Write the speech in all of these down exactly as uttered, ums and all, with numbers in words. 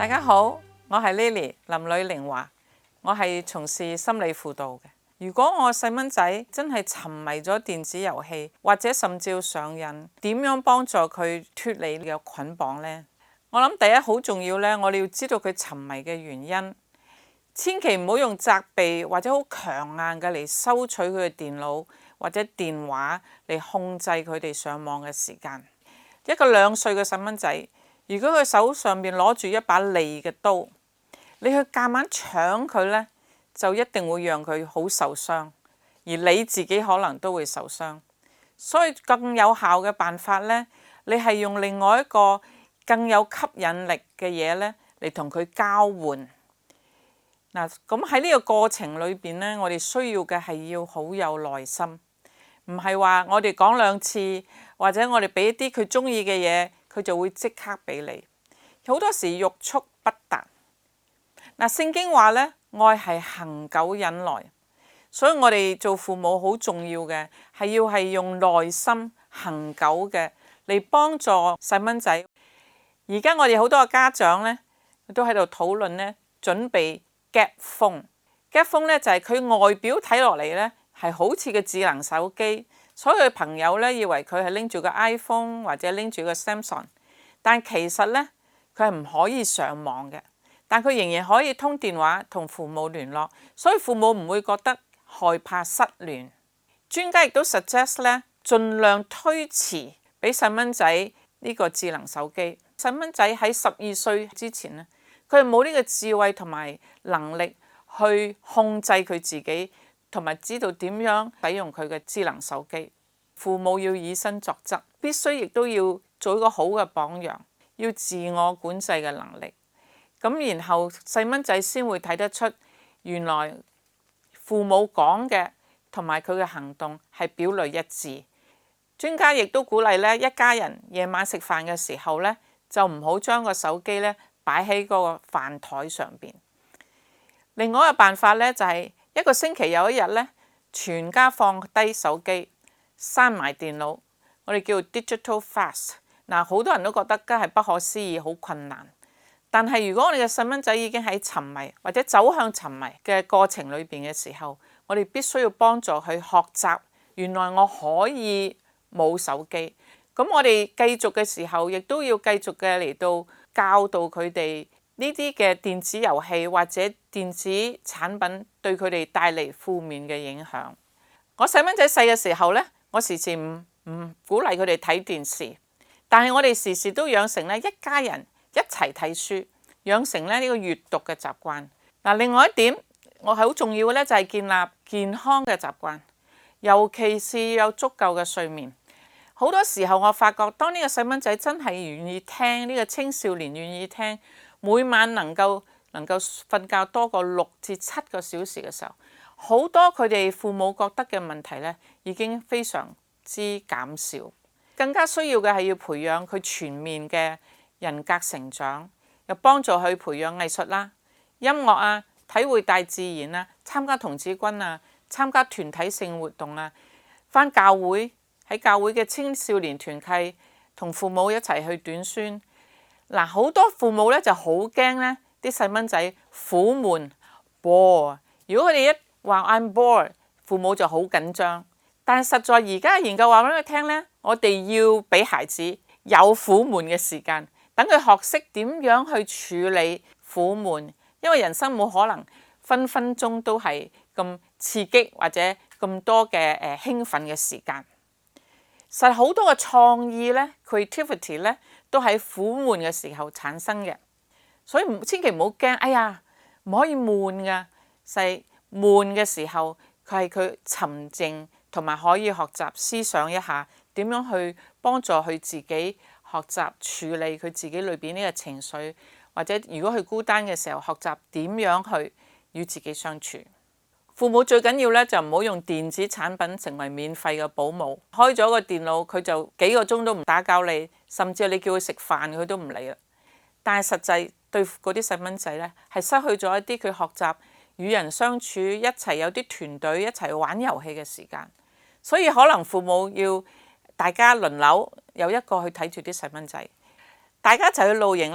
大家好，我係 Lily 林呂玲華，我係從事心理輔導嘅。如果我細蚊仔真係沉迷咗電子遊戲，或者甚至要上癮，點樣幫助佢脫離嘅捆綁呢？我諗第一好重要呢，我哋要知道佢沉迷嘅原因，千祈唔好用責備或者好強硬嘅嚟收取佢嘅電腦或者電話嚟控制佢哋上網嘅時間。一個兩歲嘅細蚊仔，如果佢手上邊攞住一把利嘅刀，你去夾硬搶佢呢，就一定會讓佢好受傷，而你自己可能都會受傷。所以更有效嘅辦法呢，你係用另外一個更有吸引力嘅嘢呢嚟同佢交換。嗱，咁喺呢個過程裏邊呢，我哋需要嘅係要好有耐心，唔係話我哋講兩次，或者我哋俾一啲佢中意嘅嘢，佢就會即刻俾你。好多時欲速不達。嗱，聖經話呢，愛係恆久忍耐，所以我哋做父母好重要嘅係要係用耐心恆久嘅嚟幫助細蚊仔。而家我哋好多嘅家長呢，都喺度討論呢，準備 Gap phone。Gap phone 呢就係佢外表睇落嚟呢係好似個智能手機，所有嘅朋友呢以為佢係拎住個 iPhone 或者拎住個 Samsung， 但其實呢佢係唔可以上網嘅，但佢仍然可以通電話同父母聯絡，所以父母唔會覺得害怕失聯。專家亦都 suggest 呢，盡量推遲俾細蚊仔呢個智能手機。細蚊仔喺十二歲之前呢，佢係冇呢個智慧同埋能力去控制佢自己，同埋知道點樣使用佢嘅智能手機。父母要以身作則，必須亦都要做一個好嘅榜樣，要自我管制嘅能力。咁然後細蚊仔先會睇得出，原來父母講嘅同埋佢嘅行動係表裏一致。專家亦都鼓勵咧，一家人夜晚食飯嘅時候咧，就唔好將個手機咧擺喺嗰個飯台上邊。另外一個辦法咧，就係一個星期有一日咧，全家放低手機，閂埋電腦，我哋叫 digital fast。嗱，好多人都覺得梗係不可思議，好困難。但係如果我哋嘅細蚊仔已經喺沉迷或者走向沉迷嘅過程裏邊嘅時候，我哋必須要幫助佢學習，原來我可以冇手機。咁我哋繼續嘅時候，亦都要繼續嘅嚟到教導佢哋呢啲嘅電子遊戲或者電子產品對佢哋帶嚟負面嘅影響。我細蚊仔細嘅時候呢，我時時唔唔鼓勵佢哋睇電視，但係我哋時時都養成咧一家人一齊睇書，養成咧呢個閱讀嘅習慣。嗱，另外一點我係好重要嘅咧，就係建立健康嘅習慣，尤其是有足夠嘅睡眠。好多時候我發覺，當呢個細蚊仔真係願意聽，呢個青少年願意聽，每晚能夠能夠瞓覺多過六至七個小時嘅時候，好多佢哋父母覺得嘅問題咧，已經非常之減少。更加需要嘅係要培養佢全面嘅人格成長，又幫助佢培養藝術啦、音樂啊、體會大自然啊、參加童子軍啊、參加團體性活動啊、返教會，喺教會嘅青少年團契，同父母一齊去短宣。嗱，好多父母咧就好驚咧啲細蚊仔苦悶 bored。如果佢哋一話 I'm bored， 父母就好緊張。但係實在而家研究話俾佢聽咧，我哋要俾孩子有苦悶嘅時間，等佢學識點樣去處理苦悶，因為人生冇可能分分鐘都係咁刺激或者咁多嘅誒興奮嘅時間。實好多嘅創意咧 creativity 咧都喺苦悶嘅時候產生嘅，所以千祈唔好驚，哎呀唔可以悶噶。細悶嘅時候，佢係佢沉靜同埋可以學習思想一下點樣去幫助佢自己學習處理佢自己裏邊呢個情緒，或者如果佢孤單嘅時候，學習點樣去與自己相處。父母最緊要咧就唔好用電子產品成為免費嘅保姆，開咗個電腦佢就幾個鐘都唔打攪你，甚至你叫佢食飯佢都唔理啦。但係實際對嗰啲細蚊仔咧係失去咗一啲佢學習與人相處，一齊有啲團隊一齊玩遊戲嘅時間。所以可能父母要大家輪流有一個去睇住啲細蚊仔，大家一齊去露營啦，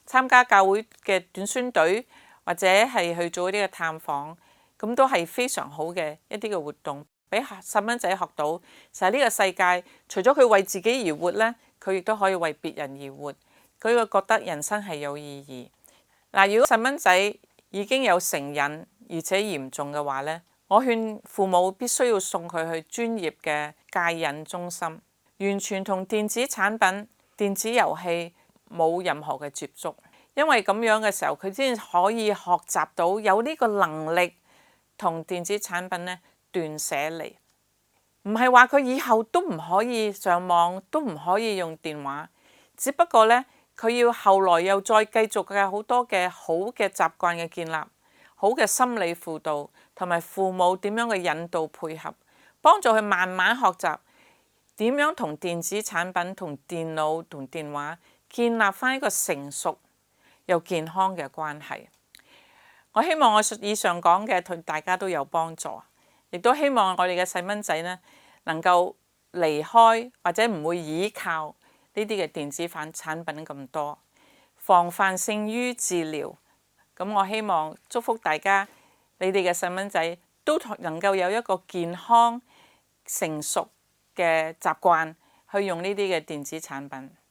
參加教會嘅短宣隊，或者係去做一啲嘅探訪，咁都係非常好嘅一啲嘅活動，俾細蚊仔學到，就係呢個世界除咗佢為自己而活呢，佢亦都可以為別人而活，佢會覺得人生係有意義。嗱，如果細蚊仔已經有成癮而且嚴重嘅話呢，我勸父母必須要送佢去專業嘅戒癮中心，完全同電子產品、電子遊戲冇任何嘅接觸，因為咁樣嘅時候，佢先可以學習到有呢個能力同電子產品呢斷捨離。唔係話佢以後都唔可以上網，都唔可以用電話，只不過呢，佢要後來又再繼續嘅好多嘅好嘅習慣嘅建立，好嘅心理輔導，同埋父母點樣嘅引導配合，幫助佢慢慢學習點樣同電子產品、同電腦、同電話建立返一個成熟又健康嘅關係。我希望我以上講嘅對大家都有幫助，亦都希望我哋嘅細蚊仔呢能夠離開或者唔會依靠呢啲嘅電子產產品咁多，防範勝於治療。咁我希望祝福大家，你哋嘅細蚊仔都能夠有一個健康成熟嘅習慣去用呢啲嘅電子產品。